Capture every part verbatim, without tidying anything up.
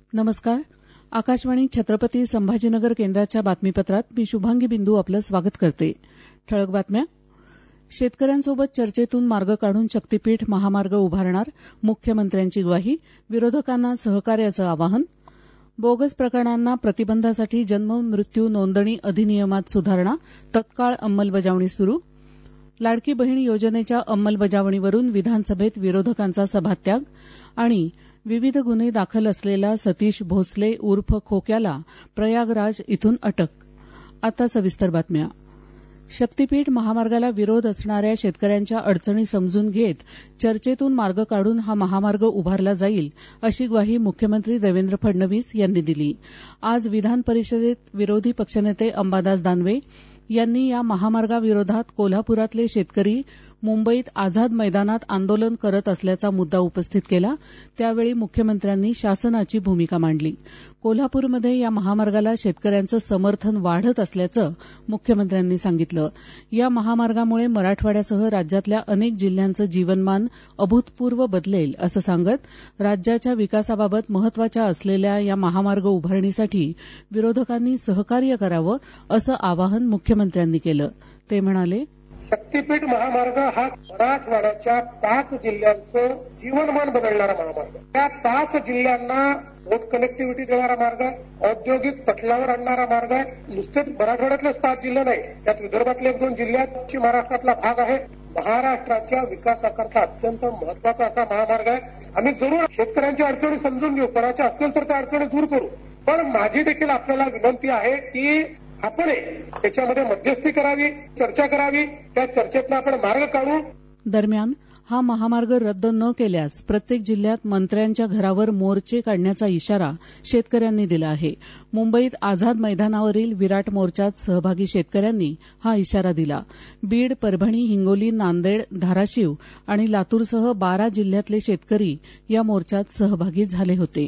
नमस्कार. आकाशवाणी छत्रपती संभाजीनगर केंद्राच्या बातमीपत्रात मी शुभांगी बिंदू आपलं स्वागत करते. ठळक बातम्या. शेतकऱ्यांसोबत चर्चेतून मार्ग काढून शक्तीपीठ महामार्ग उभारणार, मुख्यमंत्र्यांची ग्वाही. विरोधकांना सहकार्याचं आवाहन. बोगस प्रकरणांना प्रतिबंधासाठी जन्म मृत्यू नोंदणी अधिनियमात सुधारणा, तत्काळ अंमलबजावणी सुरू. लाडकी बहीण योजनेच्या अंमलबजावणीवरून विधानसभेत विरोधकांचा सभात्याग. आणि विविध गुन्हे दाखल असलेला सतीश भोसले उर्फ खोक्याला प्रयागराज इथून अटक. आता सविस्तर बातम्या. शक्तीपीठ महामार्गाला विरोध असणाऱ्या शेतकऱ्यांच्या अडचणी समजून घेत चर्चेतून मार्ग काढून हा महामार्ग उभारला जाईल, अशी ग्वाही मुख्यमंत्री देवेंद्र फडणवीस यांनी दिली. आज विधान परिषदेत विरोधी पक्षनेते अंबादास दानवे यांनी या महामार्गाविरोधात कोल्हापुरातले शेतकरी मुंबईत आझाद मैदानात आंदोलन करत असल्याचा मुद्दा उपस्थित केला. त्यावेळी मुख्यमंत्र्यांनी शासनाची भूमिका मांडली. कोल्हापूरमध्ये या महामार्गाला शेतकऱ्यांचं समर्थन वाढत असल्याचं मुख्यमंत्र्यांनी सांगितलं. या महामार्गामुळे मराठवाड्यासह राज्यातल्या अनेक जिल्ह्यांचं जीवनमान अभूतपूर्व बदलेल, असं सांगत राज्याच्या विकासाबाबत महत्वाच्या असलेल्या या महामार्ग उभारणीसाठी विरोधकांनी सहकार्य करावं, असं आवाहन मुख्यमंत्र्यांनी केलं. ते म्हणाले, शक्तीपीठ महामार्ग हा मराठवाड्याच्या पाच जिल्ह्यांचं जीवनमान बदलणारा महामार्ग. त्या पाच जिल्ह्यांना रोड कनेक्टिव्हिटी देणारा मार्ग आहे, औद्योगिक पटलावर आणणारा मार्ग आहे. नुसते मराठवाड्यातलेच पाच जिल्हे नाही, त्यात विदर्भातले एक दोन जिल्ह्यात महाराष्ट्रातला भाग आहे. महाराष्ट्राच्या विकासाकरता अत्यंत महत्वाचा असा महामार्ग आहे. आम्ही जरूर शेतकऱ्यांच्या अडचणी समजून घेऊ, करायच्या असतील तर त्या अडचणी दूर करू. पण माझी देखील आपल्याला विनंती आहे की आपण त्याच्यामध्ये मध्यस्थी करावी, चर्चा करावी, त्या चर्चेतनं आपण मार्ग काढू. दरम्यान हा महामार्ग रद्द न केल्यास प्रत्येक जिल्ह्यात मंत्र्यांच्या घरावर मोर्चे काढण्याचा इशारा शेतकऱ्यांनी दिला आहे. मुंबईत आझाद मैदानावरील विराट मोर्चात सहभागी शेतकऱ्यांनी हा इशारा दिला. बीड, परभणी, हिंगोली, नांदेड, धाराशिव आणि लातूरसह बारा जिल्ह्यातले शेतकरी या मोर्चात सहभागी झाले होते.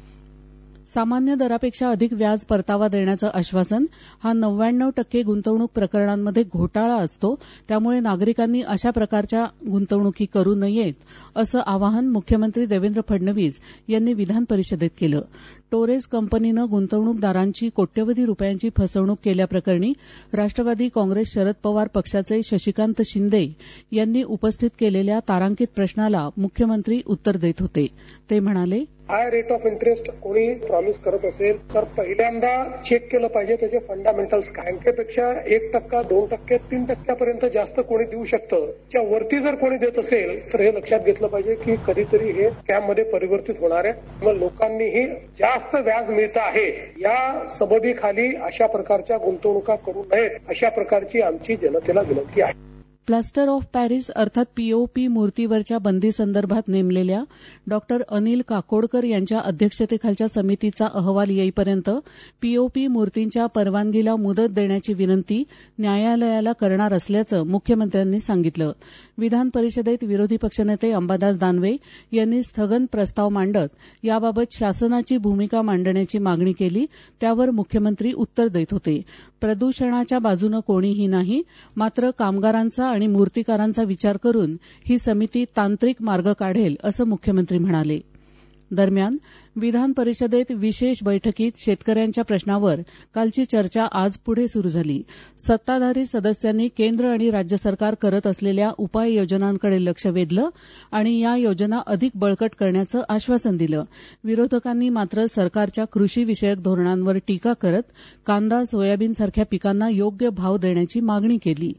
सामान्य दरापेक्षा अधिक व्याज परतावा देण्याचं आश्वासन हा नव्याण्णव टक्के गुंतवणूक प्रकरणांमध्ये घोटाळा असतो. त्यामुळे नागरिकांनी अशा प्रकारच्या गुंतवणुकी करू नयेत, असं आवाहन मुख्यमंत्री देवेंद्र फडणवीस यांनी विधान परिषदेत केलं. टोरेस कंपनीनं गुंतवणूकदारांची कोट्यवधी रुपयांची फसवणूक केल्याप्रकरणी राष्ट्रवादी काँग्रेस शरद पवार पक्षाचे शशिकांत शिंदे यांनी उपस्थित केलेल्या तारांकित प्रश्नाला मुख्यमंत्री उत्तर देत होते. ते म्हणाले, हाय रेट ऑफ इंटरेस्ट कोणी प्रॉमिस करत असेल तर पहिल्यांदा चेक केलं पाहिजे त्याचे फंडामेंटल्स काय. बँकेपेक्षा एक टक्का दोन टक्के तीन टक्क्यापर्यंत जास्त कोणी देऊ शकतं. त्या वरती जर कोणी देत असेल तर हे लक्षात घेतलं पाहिजे की कधीतरी हे स्कॅममध्ये परिवर्तित होणार आहे. मग लोकांनीही जास्त व्याज मिळतं आहे या सबबीखाली अशा प्रकारच्या गुंतवणुका करू नयेत, अशा प्रकारची आमची जनतेला विनंती आहे. प्लास्टर ऑफ पॅरिस अर्थात पीओपी मूर्तीवरच्या बंदीसंदर्भात नेमलेल्या डॉक्टर अनिल काकोडकर यांच्या अध्यक्षतेखालच्या समितीचा अहवाल येईपर्यंत पीओपी मूर्तींच्या परवानगीला मुदत देण्याची विनंती न्यायालयाला करणार असल्याचं मुख्यमंत्र्यांनी सांगितलं. विधान परिषदेत विरोधी पक्षनेते अंबादास दानवे यांनी स्थगन प्रस्ताव मांडत याबाबत शासनाची भूमिका मांडण्याची मागणी केली. त्यावर मुख्यमंत्री उत्तर देत होते. प्रदूषणाच्या बाजूनं कोणीही नाही, मात्र कामगारांचा आणि मूर्तिकारांचा विचार करून ही समिती तांत्रिक मार्ग काढेल, असं मुख्यमंत्री म्हणाले. दरम्यान विधान परिषदेत विशेष बैठकीत शेतकऱ्यांच्या प्रश्नावर कालची चर्चा आज पुढे सुरू झाली. सत्ताधारी सदस्यांनी केंद्र आणि राज्य सरकार करत असलेल्या उपाययोजनांकडे लक्ष वेधलं आणि या योजना अधिक बळकट करण्याचं आश्वासन दिलं. विरोधकांनी मात्र सरकारच्या कृषीविषयक धोरणांवर टीका करत कांदा, सोयाबीनसारख्या पिकांना योग्य भाव देण्याची मागणी केली.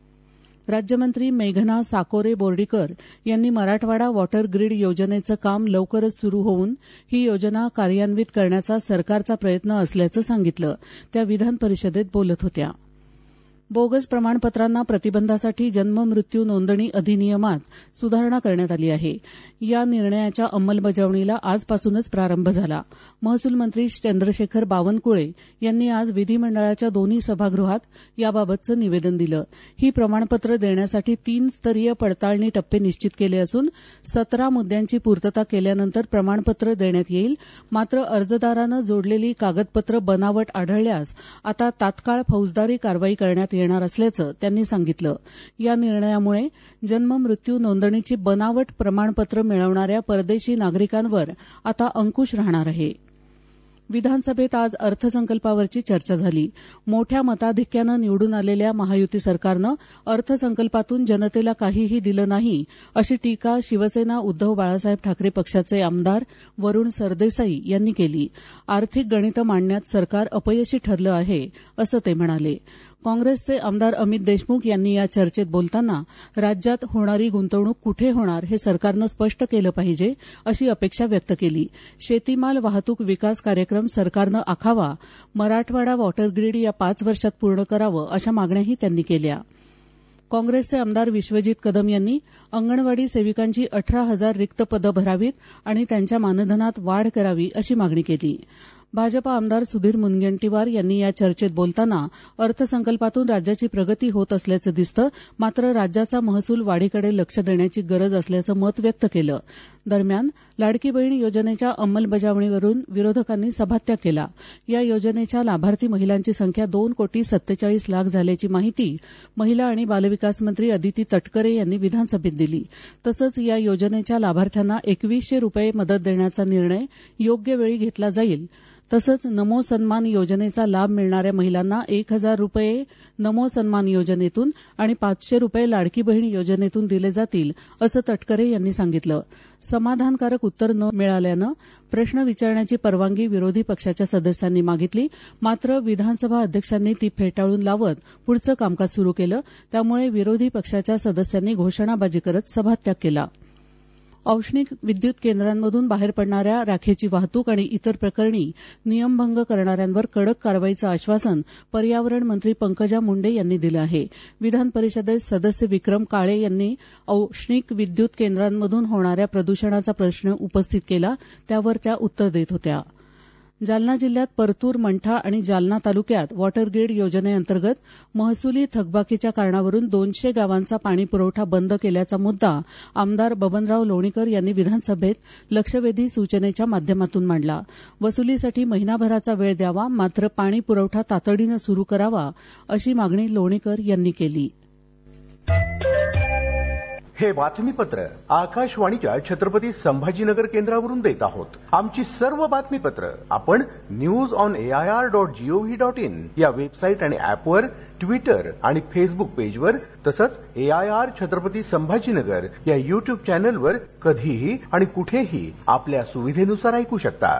राज्यमंत्री मेघना साकोरे बोर्डीकर यांनी मराठवाडा वॉटर ग्रीड योजनेचं काम लवकरच सुरू होऊन ही योजना कार्यान्वित करण्याचा सरकारचा प्रयत्न असल्याचं सांगितलं. त्या विधान परिषदेत बोलत होत्या. बोगस प्रमाणपत्रांना प्रतिबंधासाठी जन्म मृत्यू नोंदणी अधिनियमात सुधारणा करण्यात आली आहे. या निर्णयाच्या अंमलबजावणीला आजपासूनच प्रारंभ झाला. महसूल मंत्री चंद्रशेखर बावनकुळे यांनी आज विधिमंडळाच्या दोन्ही सभागृहात याबाबतचं निवेदन दिलं. ही प्रमाणपत्र देण्यासाठी तीन स्तरीय पडताळणी टप्पे निश्चित केले असून सतरा मुद्द्यांची पूर्तता केल्यानंतर प्रमाणपत्र देण्यात येईल. मात्र अर्जदारानं जोडलेली कागदपत्र बनावट आढळल्यास आता तात्काळ फौजदारी कारवाई करण्यात येणार असल्याचं त्यांनी सांगितलं. या निर्णयामुळे जन्म मृत्यू नोंदणीची बनावट प्रमाणपत्र मिळवणाऱ्या परदेशी नागरिकांवर आता अंकुश राहणार आहे. विधानसभेत आज अर्थसंकल्पावरची चर्चा झाली. मोठ्या मताधिक्यानं निवडून आलेल्या महायुती सरकारनं अर्थसंकल्पातून जनतेला काहीही दिलं नाही अशी टीका शिवसेना उद्धव बाळासाहेब ठाकरे पक्षाचे आमदार वरुण सरदेसाई यांनी केली. आर्थिक गणितं मांडण्यात सरकार अपयशी ठरलं आहे असं ते म्हणाले. काँग्रेसचे आमदार अमित देशमुख यांनी या चर्चेत बोलताना राज्यात होणारी गुंतवणूक कुठे होणार हे सरकारनं स्पष्ट केलं पाहिजे अशी अपेक्षा व्यक्त केली. शेतीमाल वाहतूक विकास कार्यक्रम सरकारनं आखावा, मराठवाडा वॉटर ग्रीड या पाच वर्षात पूर्ण करावं अशा मागण्याही त्यांनी केल्या. काँग्रेसचे आमदार विश्वजित कदम यांनी अंगणवाडी सेविकांची अठरा हजार रिक्त पदं भरावीत आणि त्यांच्या मानधनात वाढ करावी अशी मागणी केली. भाजपा आमदार सुधीर मुनगंटीवार यांनी या चर्चेत बोलताना अर्थसंकल्पातून राज्याची प्रगती होत असल्याचं दिसतं, मात्र राज्याचा महसूल वाढीकडे लक्ष देण्याची गरज असल्याचं मत व्यक्त केलं. दरम्यान लाडकी बहीण योजनेच्या अंमलबजावणीवरून विरोधकांनी सभात्याग केला. या योजनेच्या लाभार्थी महिलांची संख्या दोन कोटी सत्तेचाळीस लाख झाल्याची माहिती महिला आणि बालविकास मंत्री अदिती तटकरे यांनी विधानसभेत दिली. तसंच या योजनेच्या लाभार्थ्यांना एकवीसशे रुपये मदत देण्याचा निर्णय योग्य वेळी घेतला जाईल. तसंच नमो सन्मान योजनेचा लाभ मिळणाऱ्या महिलांना एक हजार रुपये नमो सन्मान योजनेतून आणि पाचशे रुपये लाडकी बहीण योजनेतून दिले जातील असं तटकरे यांनी सांगितलं. समाधानकारक उत्तर न मिळाल्यानं प्रश्न विचारण्याची परवानगी विरोधी पक्षाच्या सदस्यांनी मागितली. मात्र विधानसभा अध्यक्षांनी ती फेटाळून लावत पुढचं कामकाज सुरू केलं. त्यामुळे विरोधी पक्षाच्या सदस्यांनी घोषणाबाजी करत सभात्याग केला. औष्णिक विद्युत केंद्रांमधून बाहेर पडणाऱ्या राखेची वाहतूक आणि इतर प्रकरणी नियमभंग करणाऱ्यांवर कडक कारवाईचं आश्वासन पर्यावरण मंत्री पंकजा मुंडे यांनी दिलं आहे. विधान परिषदेत सदस्य विक्रम काळे यांनी औष्णिक विद्युत केंद्रांमधून होणाऱ्या प्रदूषणाचा प्रश्न उपस्थित केला, त्यावर त्या उत्तर देत होत्या. जालना जिल्ह्यात परतूर, मंठा आणि जालना तालुक्यात वॉटर ग्रीड योजनेअंतर्गत महसुली थकबाकीच्या कारणावरून दोनशे गावांचा पाणीपुरवठा बंद केल्याचा मुद्दा आमदार बबनराव लोणीकर यांनी विधानसभेत लक्षवेधी सूचनेच्या माध्यमातून मांडला. वसुलीसाठी महिनाभराचा वेळ द्यावा, मात्र पाणीपुरवठा तातडीनं सुरू करावा अशी मागणी लोणीकर यांनी केली. हे बातमीपत्र आकाशवाणीच्या छत्रपती संभाजीनगर केंद्रावरून देत आहोत. आमची सर्व बातमीपत्र आपण news on AIR dot gov dot in या वेबसाईट आणि ऍपवर, ट्विटर आणि फेसबुक पेजवर, तसंच एआयआर छत्रपती संभाजीनगर या युट्यूब चॅनलवर कधीही आणि कुठेही आपल्या सुविधेनुसार ऐकू शकता.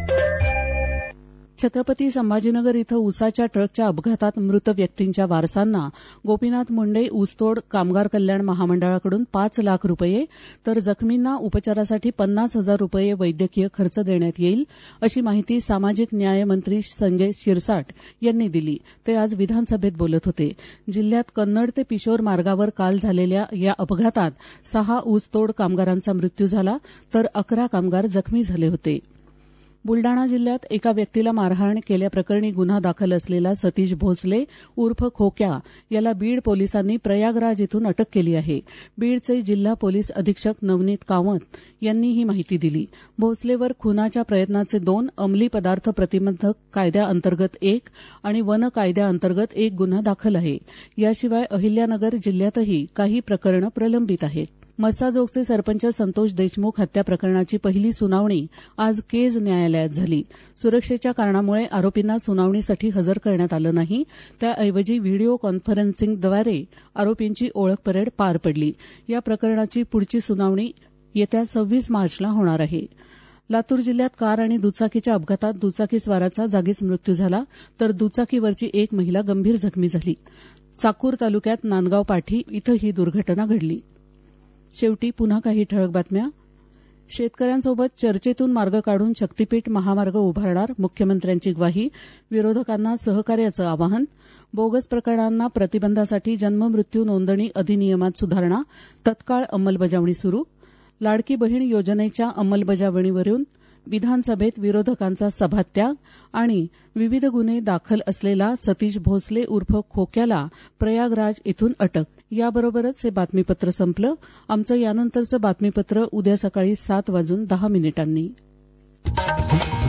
छत्रपती संभाजीनगर इथं ऊसाच्या ट्रकच्या अपघातात मृत व्यक्तींच्या वारसांना गोपीनाथ मुंडे ऊसतोड कामगार कल्याण महामंडळाकडून पाच लाख रुपये तर जखमींना उपचारासाठी पन्नास हजार रुपये वैद्यकीय खर्च देण्यात येईल अशी माहिती सामाजिक न्याय मंत्री संजय शिरसाट यांनी दिली. ते आज विधानसभेत बोलत होते. जिल्ह्यात कन्नड ते पिशोर मार्गावर काल झालेल्या या अपघातात सहा ऊसतोड कामगारांचा मृत्यू झाला तर अकरा कामगार जखमी झाले होते. बुलडाणा जिल्ह्यात एका व्यक्तीला मारहाण केल्याप्रकरणी गुन्हा दाखल असलेला सतीश भोसले उर्फ खोक्या याला बीड पोलिसांनी प्रयागराज इथून अटक केली आहे. बीडचे जिल्हा पोलीस अधीक्षक नवनीत कामत यांनी ही माहिती दिली. भोसलेवर खुनाच्या प्रयत्नाचे दोन, अंमली पदार्थ प्रतिबंधक कायद्याअंतर्गत एक आणि वन कायद्याअंतर्गत एक गुन्हा दाखल आहे. याशिवाय अहिल्यानगर जिल्ह्यातही काही प्रकरणं प्रलंबित आहेत. मस्साजोगचे सरपंच संतोष देशमुख हत्या प्रकरणाची पहिली सुनावणी आज केज न्यायालयात झाली. सुरक्षेच्या कारणामुळे आरोपींना सुनावणीसाठी हजर करण्यात आलं नाही. त्याऐवजी व्हिडिओ कॉन्फरन्सिंगद्वारे आरोपींची ओळख परेड पार पडली. या प्रकरणाची पुढची सुनावणी येत्या सव्वीस मार्चला होणार आहे. लातूर जिल्ह्यात कार आणि दुचाकीच्या अपघातात दुचाकीस्वाराचा जागीच मृत्यू झाला तर दुचाकीवरची एक महिला गंभीर जखमी झाली. चाकूर तालुक्यात नांदगाव पाठी इथं ही दुर्घटना घडली. शेवटी पुन्हा काही ठळक बातम्या. शेतकऱ्यांसोबत चर्चेतून मार्ग काढून शक्तीपीठ महामार्ग उभारणार, मुख्यमंत्र्यांची ग्वाही. विरोधकांना सहकार्याचं आवाहन. बोगस प्रकरणांना प्रतिबंधासाठी जन्ममृत्यू नोंदणी अधिनियमात सुधारणा, तत्काळ अंमलबजावणी सुरू. लाडकी बहीण योजनेच्या अंमलबजावणीवरून विधानसभेत विरोधकांचा सभात्याग आणि विविध गुन्हे दाखल असलेला सतीश भोसले उर्फ खोक्याला प्रयागराज इथून अटक. याबरोबरच हे बातमीपत्र संपलं. आमचं यानंतरचं बातमीपत्र उद्या सकाळी सात वाजून दहा मिनिटांनी.